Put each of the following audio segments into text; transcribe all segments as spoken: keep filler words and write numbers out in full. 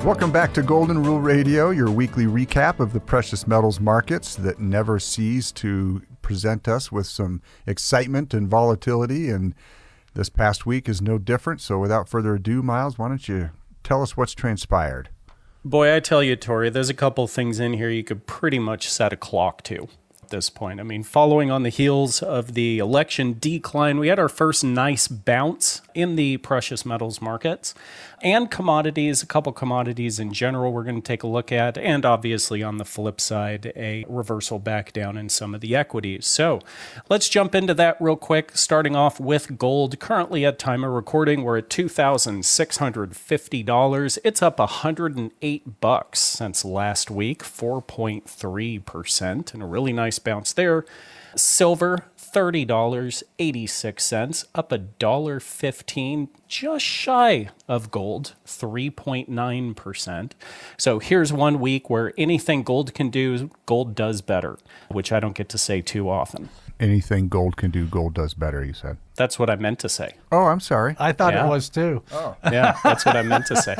Welcome back to Golden Rule Radio, your weekly recap of the precious metals markets that never cease to present us with some excitement and volatility. And this past week is no different. So without further ado, Miles, why don't you tell us what's transpired? Boy, I tell you, Tori, there's a couple things in here you could pretty much set a clock to at this point. I mean, following on the heels of the election decline, we had our first nice bounce in the precious metals markets and commodities, a couple commodities in general we're going to take a look at, and obviously on the flip side, a reversal back down in some of the equities. So let's jump into that real quick, starting off with gold. Currently at time of recording, we're at two thousand six hundred fifty dollars. It's up one hundred eight bucks since last week, four point three percent, and a really nice bounce there. Silver, thirty dollars and eighty-six cents, up one dollar and fifteen cents, just shy of gold, three point nine percent. So here's one week where anything gold can do, gold does better, which I don't get to say too often. Anything gold can do, gold does better, you said. That's what I meant to say. Oh, I'm sorry. I thought Yeah. it was too. Oh. Yeah, that's what I meant to say.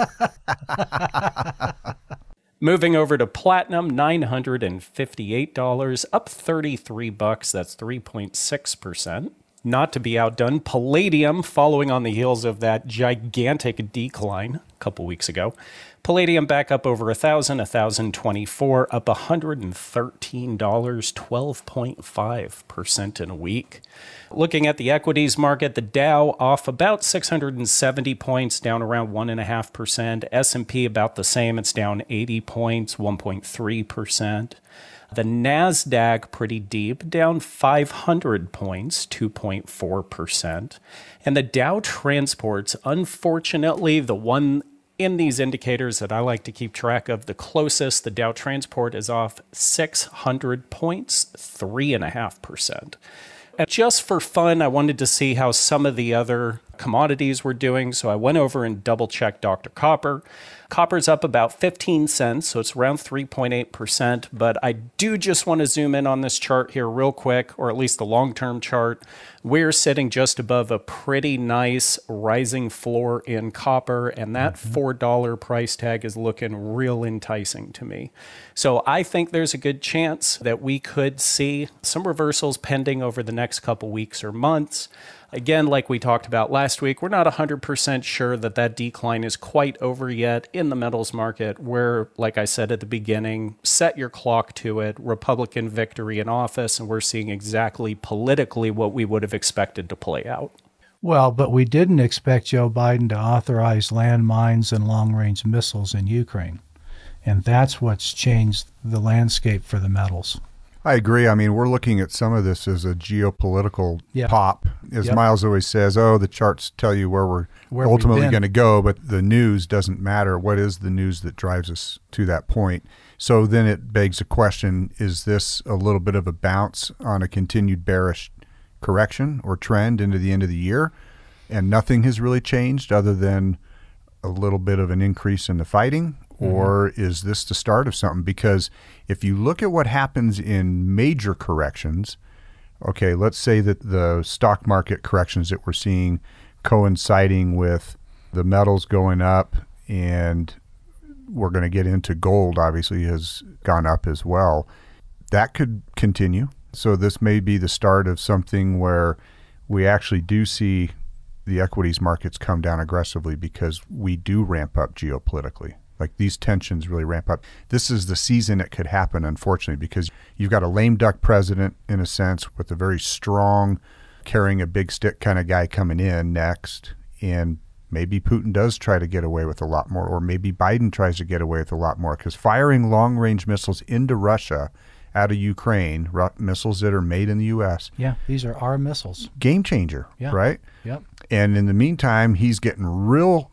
Moving over to platinum, nine hundred fifty-eight dollars, up thirty-three bucks. That's three point six percent. Not to be outdone, palladium, following on the heels of that gigantic decline a couple weeks ago. Palladium back up over one thousand dollars, one thousand twenty-four dollars, up one hundred thirteen dollars, twelve point five percent in a week. Looking at the equities market, the Dow off about six hundred seventy points, down around one point five percent. S and P about the same, it's down eighty points, one point three percent. The NASDAQ pretty deep, down five hundred points, two point four percent. And the Dow Transports, unfortunately, the one in these indicators that I like to keep track of, the closest, the Dow Transport is off six hundred points, three point five percent. And just for fun, I wanted to see how some of the other commodities were doing, so I went over and double-checked Doctor Copper. Copper's up about fifteen cents, so it's around three point eight percent, but I do just want to zoom in on this chart here real quick, or at least the long-term chart. We're sitting just above a pretty nice rising floor in copper, and that mm-hmm. four dollar price tag is looking real enticing to me. So I think there's a good chance that we could see some reversals pending over the next couple weeks or months. Again, like we talked about last week, we're not one hundred percent sure that that decline is quite over yet in the metals market, where, like I said at the beginning, set your clock to it, Republican victory in office, and we're seeing exactly politically what we would have expected to play out. Well, but we didn't expect Joe Biden to authorize landmines and long-range missiles in Ukraine, and that's what's changed the landscape for the metals. I agree. I mean, we're looking at some of this as a geopolitical yep. pop. As yep. Miles always says, oh, the charts tell you where we're where ultimately going to go, but the news doesn't matter. What is the news that drives us to that point? So then it begs the question, is this a little bit of a bounce on a continued bearish correction or trend into the end of the year? And nothing has really changed other than a little bit of an increase in the fighting? Or mm-hmm. is this the start of something? Because if you look at what happens in major corrections, okay, let's say that the stock market corrections that we're seeing coinciding with the metals going up, and we're going to get into gold, obviously, has gone up as well. That could continue. So this may be the start of something where we actually do see the equities markets come down aggressively because we do ramp up geopolitically. Like these tensions really ramp up. This is the season it could happen, unfortunately, because you've got a lame duck president, in a sense, with a very strong, carrying a big stick kind of guy coming in next. And maybe Putin does try to get away with a lot more, or maybe Biden tries to get away with a lot more, because firing long-range missiles into Russia out of Ukraine, ru- missiles that are made in the U S. Yeah, these are our missiles. Game changer, yeah. right? Yep. And in the meantime, he's getting real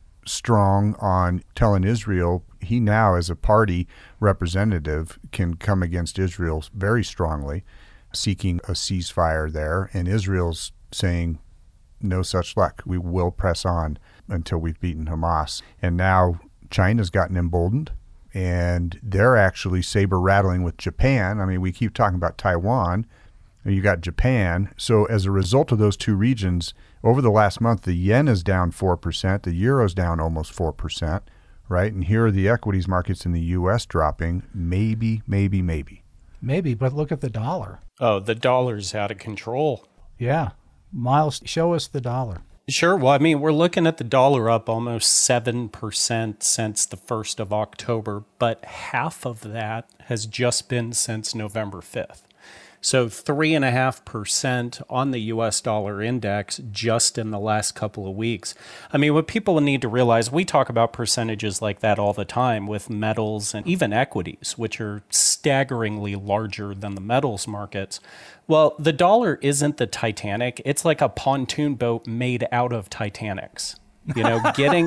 strong on telling Israel he now, as a party representative, can come against Israel very strongly, seeking a ceasefire there. And Israel's saying, no such luck. We will press on until we've beaten Hamas. And now China's gotten emboldened, and they're actually saber rattling with Japan. I mean, we keep talking about Taiwan. You got Japan. So as a result of those two regions, over the last month, the yen is down four percent. The euro's down almost four percent, right? And here are the equities markets in the U S dropping. Maybe, maybe, maybe. Maybe, but look at the dollar. Oh, the dollar's out of control. Yeah. Miles, show us the dollar. Sure. Well, I mean, we're looking at the dollar up almost seven percent since the first of October, but half of that has just been since November fifth. So three and a half percent on the U S dollar index just in the last couple of weeks. I mean, what people need to realize, we talk about percentages like that all the time with metals and even equities, which are staggeringly larger than the metals markets. Well, the dollar isn't the Titanic. It's like a pontoon boat made out of Titanics. You know, getting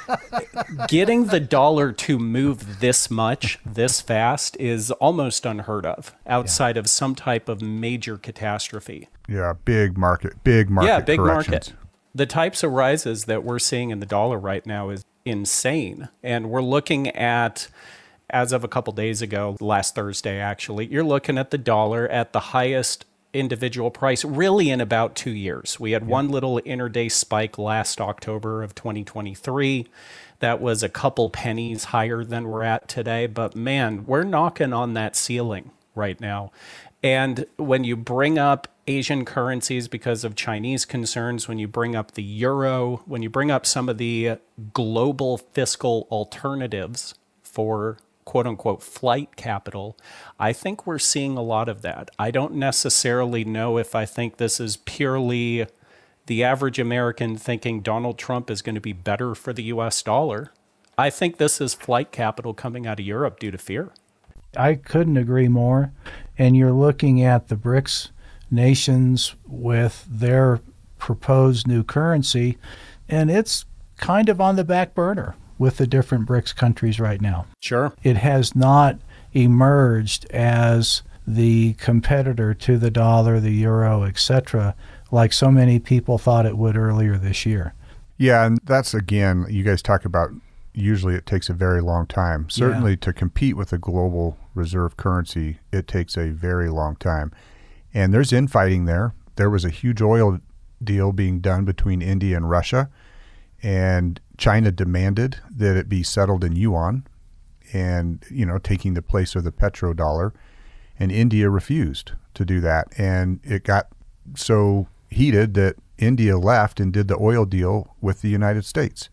getting the dollar to move this much, this fast is almost unheard of outside yeah. of some type of major catastrophe. Yeah, big market, big market Yeah, big corrections. market. The types of rises that we're seeing in the dollar right now is insane. And we're looking at, as of a couple days ago, last Thursday actually, you're looking at the dollar at the highest individual price really in about two years. We had yeah. one little intraday spike last October of twenty twenty-three. That was a couple pennies higher than we're at today. But man, we're knocking on that ceiling right now. And when you bring up Asian currencies because of Chinese concerns, when you bring up the euro, when you bring up some of the global fiscal alternatives for quote unquote flight capital, I think we're seeing a lot of that. I don't necessarily know if I think this is purely the average American thinking Donald Trump is going to be better for the U S dollar. I think this is flight capital coming out of Europe due to fear. I couldn't agree more. And you're looking at the BRICS nations with their proposed new currency, and it's kind of on the back burner with the different BRICS countries right now. Sure. It has not emerged as the competitor to the dollar, the euro, et cetera, like so many people thought it would earlier this year. Yeah, and that's, again, you guys talk about usually it takes a very long time. Certainly yeah. to compete with a global reserve currency, it takes a very long time. And there's infighting there. There was a huge oil deal being done between India and Russia, and China demanded that it be settled in yuan and, you know, taking the place of the petrodollar, and India refused to do that. And it got so heated that India left and did the oil deal with the United States.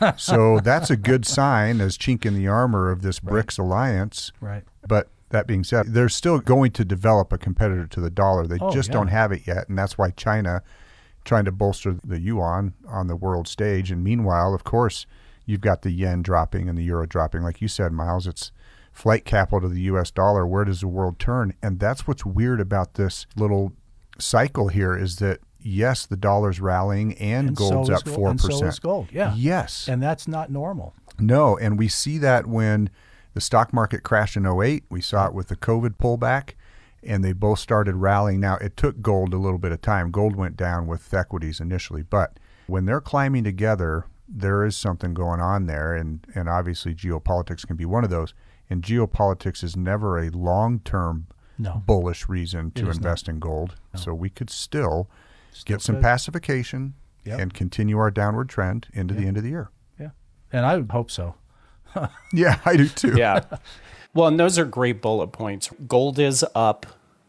So that's a good sign as chink in the armor of this right. BRICS alliance. Right. But that being said, they're still going to develop a competitor to the dollar. They oh, just yeah. don't have it yet. And that's why China trying to bolster the yuan on the world stage. And meanwhile, of course, you've got the yen dropping and the euro dropping. Like you said, Miles, it's flight capital to the U S dollar. Where does the world turn? And that's what's weird about this little cycle here is that, yes, the dollar's rallying and, and gold's so up gold. four percent. And so is gold, yeah. Yes. And that's not normal. No, and we see that when the stock market crashed in oh eight. We saw it with the COVID pullback, and they both started rallying. Now, it took gold a little bit of time. Gold went down with equities initially, but when they're climbing together, there is something going on there, and, and obviously geopolitics can be one of those. And geopolitics is never a long-term no. bullish reason to invest not. in gold. No. So we could still, still get some could. pacification yep. and continue our downward trend into yep. the end of the year. Yeah, and I would hope so. Yeah, I do too. Yeah. Well, and those are great bullet points. Gold is up.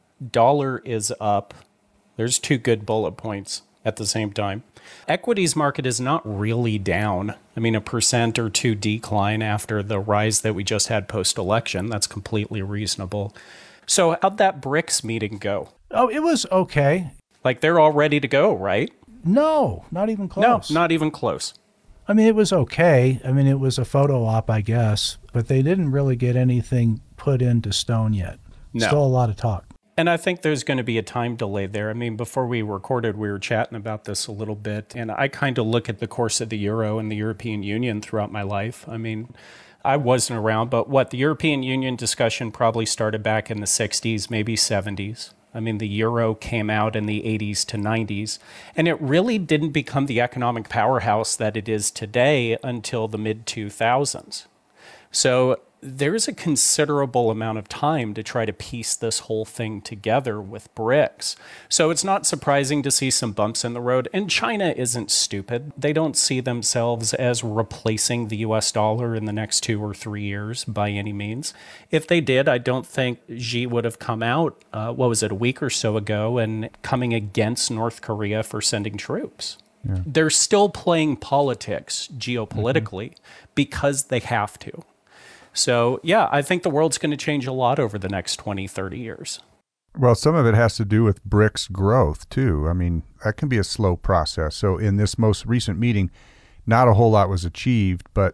Dollar is up. There's two good bullet points at the same time. Equities market is not really down. I mean, a percent or two decline after the rise that we just had post-election. That's completely reasonable. So how'd that BRICS meeting go? Oh, it was okay. Like they're all ready to go, right? No, not even close. No, not even close. I mean, it was okay. I mean, it was a photo op, I guess, but they didn't really get anything put into stone yet. No. Still a lot of talk. And I think there's going to be a time delay there. I mean, before we recorded, we were chatting about this a little bit, and I kind of look at the course of the euro and the European Union throughout my life. I mean, I wasn't around, but what, the European Union discussion probably started back in the sixties, maybe seventies. I mean, the euro came out in the eighties to nineties, and it really didn't become the economic powerhouse that it is today until the mid two thousands. So there's a considerable amount of time to try to piece this whole thing together with BRICS. So it's not surprising to see some bumps in the road. And China isn't stupid. They don't see themselves as replacing the U S dollar in the next two or three years by any means. If they did, I don't think Xi would have come out, uh, what was it, a week or so ago, and coming against North Korea for sending troops. Yeah. They're still playing politics geopolitically mm-hmm. because they have to. So, yeah, I think the world's going to change a lot over the next twenty, thirty years. Well, some of it has to do with BRICS growth, too. I mean, that can be a slow process. So in this most recent meeting, not a whole lot was achieved, but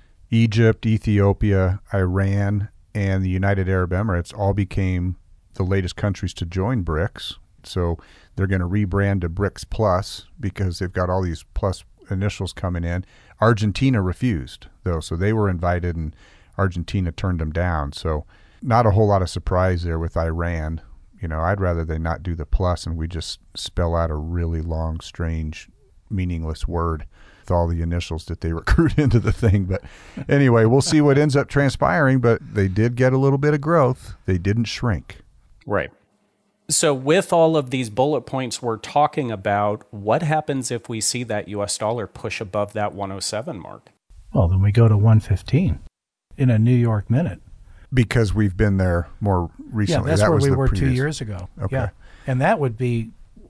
Egypt, Ethiopia, Iran, and the United Arab Emirates all became the latest countries to join BRICS. So they're going to rebrand to BRICS Plus because they've got all these plus initials coming in. Argentina refused, though, so they were invited, and Argentina turned them down. So not a whole lot of surprise there with Iran. You know, I'd rather they not do the plus and we just spell out a really long, strange, meaningless word with all the initials that they recruit into the thing. But anyway, we'll see what ends up transpiring. But they did get a little bit of growth. They didn't shrink. Right. So with all of these bullet points we're talking about, what happens if we see that U S dollar push above that one oh seven mark? Well, then we go to one fifteen. In a New York minute. Because we've been there more recently. Yeah, that's that where was we the were previous. two years ago. Okay. Yeah. And that would be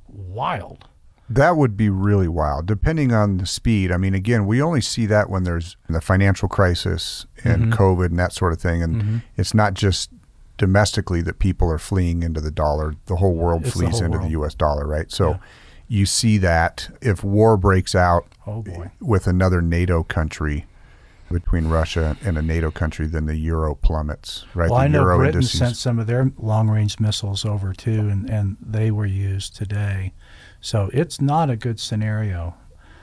wild. That would be really wild, depending on the speed. I mean, again, we only see that when there's the financial crisis and mm-hmm. COVID and that sort of thing. And mm-hmm. it's not just domestically that people are fleeing into the dollar. The whole world it's flees the whole into world. the U S dollar, right? So yeah. you see that if war breaks out oh boy. with another NATO country, between Russia and a NATO country, then the euro plummets, right? Well, the I know euro Britain indices. sent some of their long-range missiles over too, and, and they were used today. So it's not a good scenario.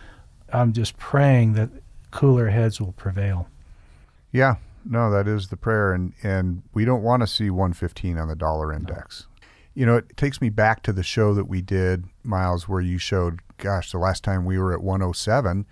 I'm just praying that cooler heads will prevail. Yeah, no, that is the prayer, and, and we don't want to see one fifteen on the dollar index. No. You know, it takes me back to the show that we did, Miles, where you showed, gosh, the last time we were at one oh seven,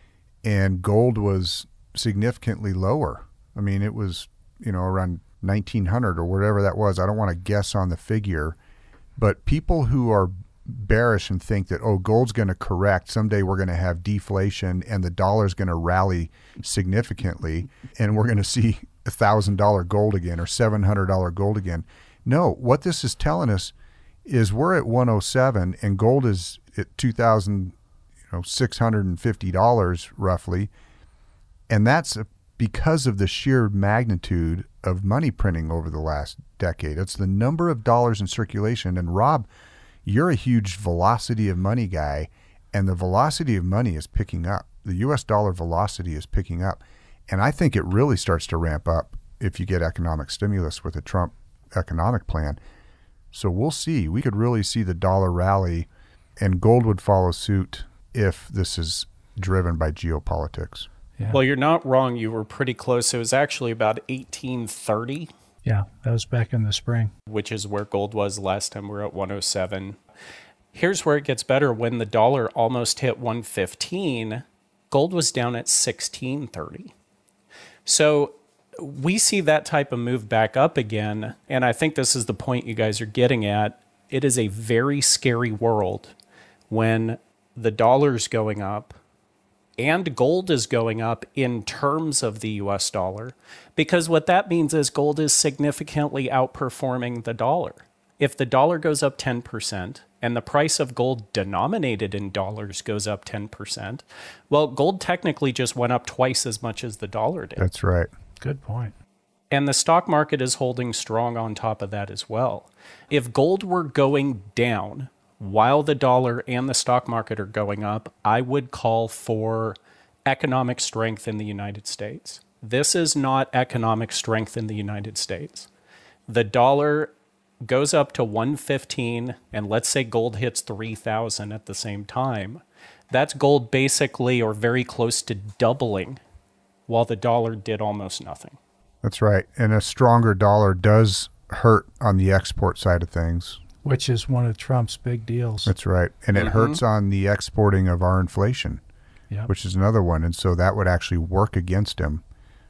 and gold was significantly lower. I mean, it was, you know, around nineteen hundred or whatever that was. I don't want to guess on the figure, but people who are bearish and think that, oh, gold's going to correct, someday we're going to have deflation and the dollar's going to rally significantly and we're going to see one thousand dollars gold again or seven hundred dollars gold again. No, what this is telling us is we're at one oh seven and gold is at two thousand six hundred fifty dollars roughly. And that's because of the sheer magnitude of money printing over the last decade. It's the number of dollars in circulation. And Rob, you're a huge velocity of money guy, and the velocity of money is picking up. The U S dollar velocity is picking up. And I think it really starts to ramp up if you get economic stimulus with the Trump economic plan. So we'll see. We could really see the dollar rally, and gold would follow suit if this is driven by geopolitics. Yeah. Well, you're not wrong. You were pretty close. It was actually about eighteen thirty. Yeah, that was back in the spring. Which is where gold was last time we were at one oh seven. Here's where it gets better. When the dollar almost hit one fifteen, gold was down at sixteen thirty. So we see that type of move back up again. And I think this is the point you guys are getting at. It is a very scary world when the dollar's going up and gold is going up in terms of the U S dollar, because what that means is gold is significantly outperforming the dollar. If the dollar goes up ten percent and the price of gold denominated in dollars goes up ten percent, well, gold technically just went up twice as much as the dollar did. That's right. Good point. And the stock market is holding strong on top of that as well. If gold were going down while the dollar and the stock market are going up, I would call for economic strength in the United States. This is not economic strength in the United States. The dollar goes up to one fifteen, and let's say gold hits three thousand at the same time. That's gold basically or very close to doubling, while the dollar did almost nothing. That's right. And a stronger dollar does hurt on the export side of things. Which is one of Trump's big deals. That's right. And it mm-hmm. hurts on the exporting of our inflation, yep. which is another one. And so that would actually work against him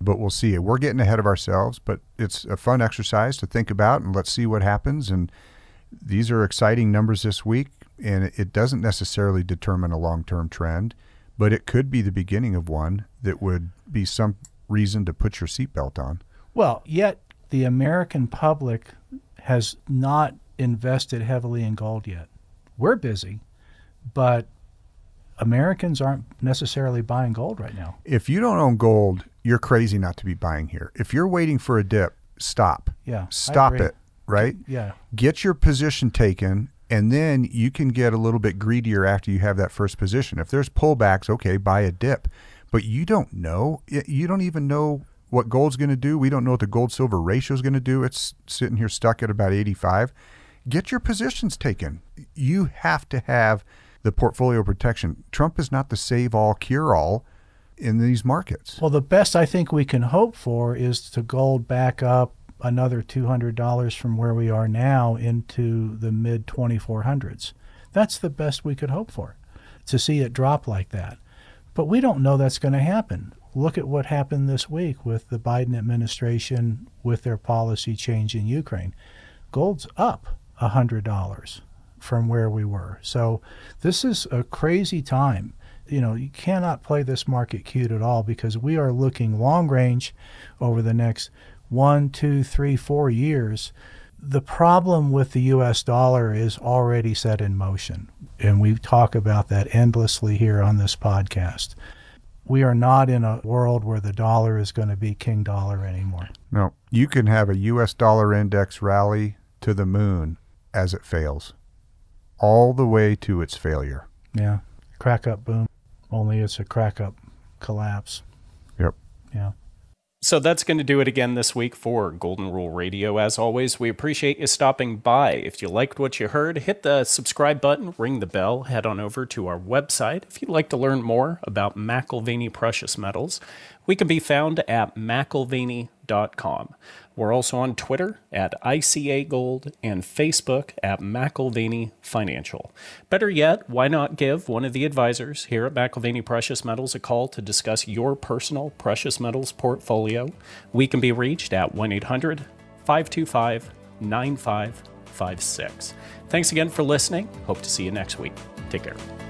but we'll see. We're getting ahead of ourselves, but it's a fun exercise to think about, and let's see what happens. And these are exciting numbers this week, and it doesn't necessarily determine a long-term trend, but it could be the beginning of one that would be some reason to put your seatbelt on. Well, yet the American public has not invested heavily in gold yet. We're busy, but Americans aren't necessarily buying gold right now. If you don't own gold, you're crazy not to be buying here. If you're waiting for a dip, stop. Yeah, Stop it, right? Yeah. Get your position taken, and then you can get a little bit greedier after you have that first position. If there's pullbacks, okay, buy a dip. But you don't know. You don't even know what gold's going to do. We don't know what the gold-silver ratio is going to do. It's sitting here stuck at about eighty-five. Get your positions taken. You have to have the portfolio protection. Trump is not the save-all, cure-all in these markets. Well, the best I think we can hope for is to gold back up another two hundred dollars from where we are now into the mid twenty-four hundreds. That's the best we could hope for, to see it drop like that. But we don't know that's going to happen. Look at what happened this week with the Biden administration with their policy change in Ukraine. Gold's up one hundred dollars from where we were. So this is a crazy time. You know, you cannot play this market cute at all, because we are looking long range over the next one, two, three, four years. The problem with the U S dollar is already set in motion, and we talk about that endlessly here on this podcast. We are not in a world where the dollar is going to be king dollar anymore. No, you can have a U S dollar index rally to the moon as it fails, all the way to its failure. Yeah, crack up boom, only it's a crack up collapse. Yep. Yeah. So that's going to do it again this week for Golden Rule Radio. As always, we appreciate you stopping by. If you liked what you heard, hit the subscribe button, ring the bell, head on over to our website. If you'd like to learn more about McIlvaney Precious Metals, we can be found at McIlvaney dot com. We're also on Twitter at I C A Gold and Facebook at McIlvaney Financial. Better yet, why not give one of the advisors here at McIlvaney Precious Metals a call to discuss your personal precious metals portfolio? We can be reached at one eight hundred, five two five, nine five five six. Thanks again for listening. Hope to see you next week. Take care.